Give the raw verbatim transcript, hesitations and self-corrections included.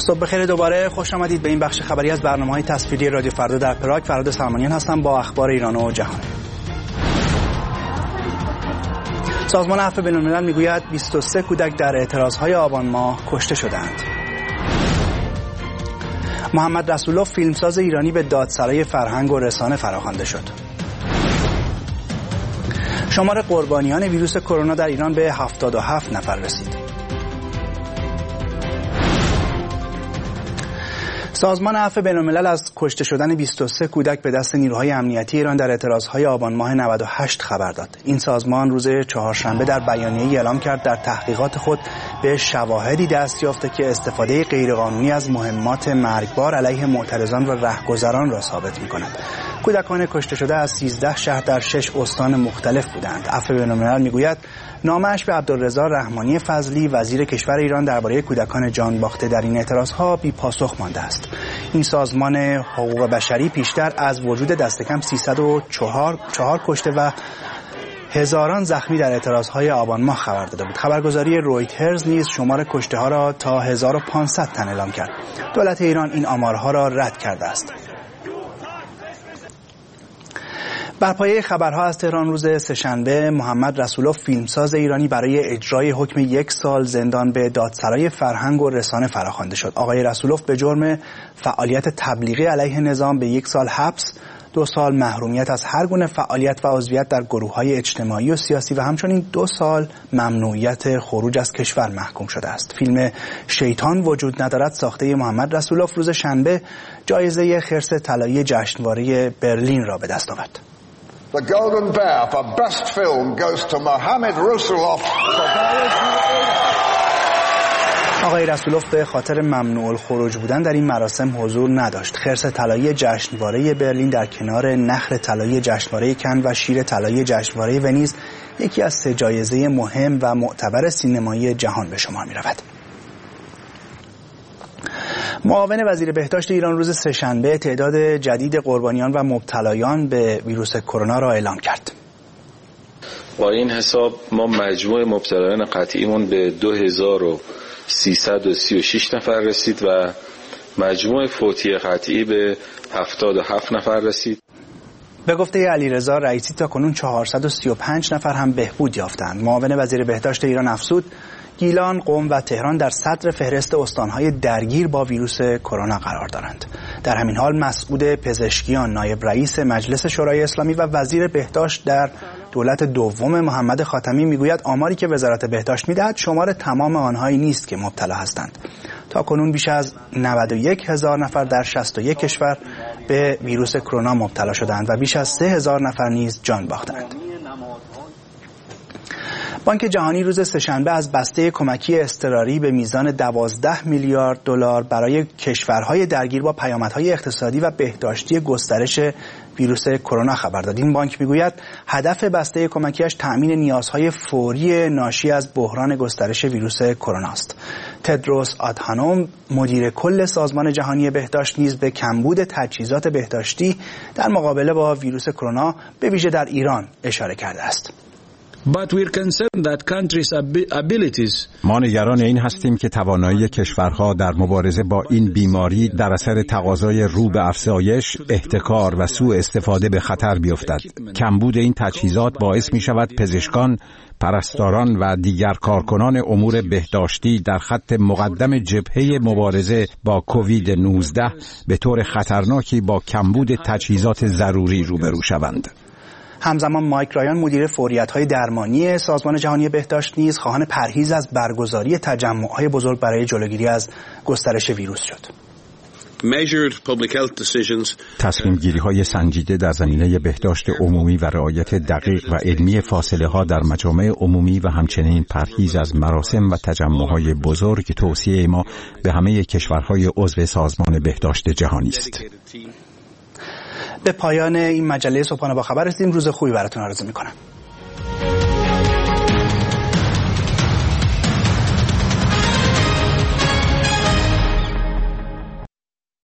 صبح بخیر، دوباره خوش آمدید به این بخش خبری از برنامه‌های تصویری رادیو فردا در پراگ. فراد سلمانیان هستم با اخبار ایران و جهان. سازمان عفو بین‌الملل میگوید بیست و سه کودک در اعتراضهای آبان ماه کشته شدند. محمد رسولوف فیلمساز ایرانی به دادسرای فرهنگ و رسانه فراخوانده شد. شمار قربانیان ویروس کرونا در ایران به هفتاد و هفت نفر رسید. سازمان عفو بین‌الملل از کشته شدن بیست و سه کودک به دست نیروهای امنیتی ایران در اعتراضهای آبان ماه نود و هشت خبر داد. این سازمان روز چهارشنبه در بیانیه‌ای اعلام کرد در تحقیقات خود به شواهدی دست یافته که استفاده غیرقانونی از مهمات مرگبار علیه معترضان و رهگذران را ثابت می‌کند. کودکان کشته شده از سیزده شهر در شش استان مختلف بودند. عفو بین‌الملل می‌گوید نامه‌اش به عبدالرضا رحمانی فضلی وزیر کشور ایران درباره کودکان جان باخته در این اعتراضها بی پاسخ مانده است. این سازمان حقوق بشری پیشتر از وجود دست کم سیصد و چهار کشته و هزاران زخمی در اعتراضهای آبان ماه خبر داده بود. خبرگزاری رویترز نیز شمار کشته ها را تا هزار و پانصد تن اعلام کرد. دولت ایران این آمارها را رد کرده است. بر پایه خبرها از تهران روز سه‌شنبه، محمد رسولوف فیلمساز ایرانی برای اجرای حکم یک سال زندان به دادسرای فرهنگ و رسانه فراخوانده شد. آقای رسولوف به جرم فعالیت تبلیغی علیه نظام به یک سال حبس، دو سال محرومیت از هر گونه فعالیت و عضویت در گروه‌های اجتماعی و سیاسی و همچنین دو سال ممنوعیت خروج از کشور محکوم شده است. فیلم شیطان وجود ندارد ساخته محمد رسولوف روز شنبه جایزه خرس طلایی جشنواره برلین را به دست آورد. The Golden Bear for Best Film goes to Mohamed Rasulov. آقای رسولوف به خاطر ممنوع الخروج بودن در این مراسم حضور نداشت. خرس طلایی جشنواره برلین در کنار نخل طلایی جشنواره کن و شیر طلایی جشنواره ونیز یکی از سه جایزه مهم و معتبر سینمایی جهان به شمار می‌رود. معاون وزیر بهداشت ایران روز سه‌شنبه تعداد جدید قربانیان و مبتلایان به ویروس کرونا را اعلام کرد. با این حساب ما مجموع مبتلایان قطعیمون به دو هزار و سیصد و سی و شش نفر رسید و مجموع فوتی قطعی به هفتاد و هفت نفر رسید. به گفته علیرضا رئیسی تاکنون چهارصد و سی و پنج نفر هم بهبود یافتند. معاون وزیر بهداشت ایران افزود گیلان، قم و تهران در صدر فهرست استان‌های درگیر با ویروس کرونا قرار دارند. در همین حال مسعود پزشکیان، نایب رئیس مجلس شورای اسلامی و وزیر بهداشت در دولت دوم محمد خاتمی میگوید آماری که وزارت بهداشت میدهد شمار تمام آنهایی نیست که مبتلا هستند. تاکنون بیش از نود و یک هزار نفر در شصت و یک کشور به ویروس کرونا مبتلا شدند و بیش از سه هزار نفر نیز جان باختند. بانک جهانی روز سه‌شنبه از بسته کمکی اضطراری به میزان دوازده میلیارد دلار برای کشورهای درگیر با پیامدهای اقتصادی و بهداشتی گسترش ویروس کرونا خبر داد. این بانک میگوید هدف بسته کمکیش تأمین نیازهای فوری ناشی از بحران گسترش ویروس کرونا است. تدروس آدهانوم، مدیر کل سازمان جهانی بهداشت، نیز به کمبود تجهیزات بهداشتی در مقابله با ویروس کرونا به ویژه در ایران اشاره کرده است. But we're concerned that countries' abilities. ما نگران این هستیم که توانایی کشورها در مبارزه با این بیماری در اثر تقاضای رو به افزایش، احتکار و سوء استفاده به خطر بیفتد. کمبود این تجهیزات باعث می شود پزشکان، پرستاران و دیگر کارکنان امور بهداشتی در خط مقدم جبهه مبارزه با کووید نوزده به طور خطرناکی با کمبود تجهیزات ضروری روبرو شوند. همزمان مایک رایان، مدیر فوریت‌های درمانی سازمان جهانی بهداشت، نیز خواهان پرهیز از برگزاری تجمع‌های بزرگ برای جلوگیری از گسترش ویروس شد. تصمیم گیری های سنجیده در زمینه بهداشت عمومی و رعایت دقیق و علمی فاصله ها در مجامع عمومی و همچنین پرهیز از مراسم و تجمع های بزرگ توصیه ما به همه کشورهای عضو سازمان بهداشت جهانی است. به پایان این مجله صبحانه با خبر رسیدیم. روز خوبی براتون آرزو می‌کنم.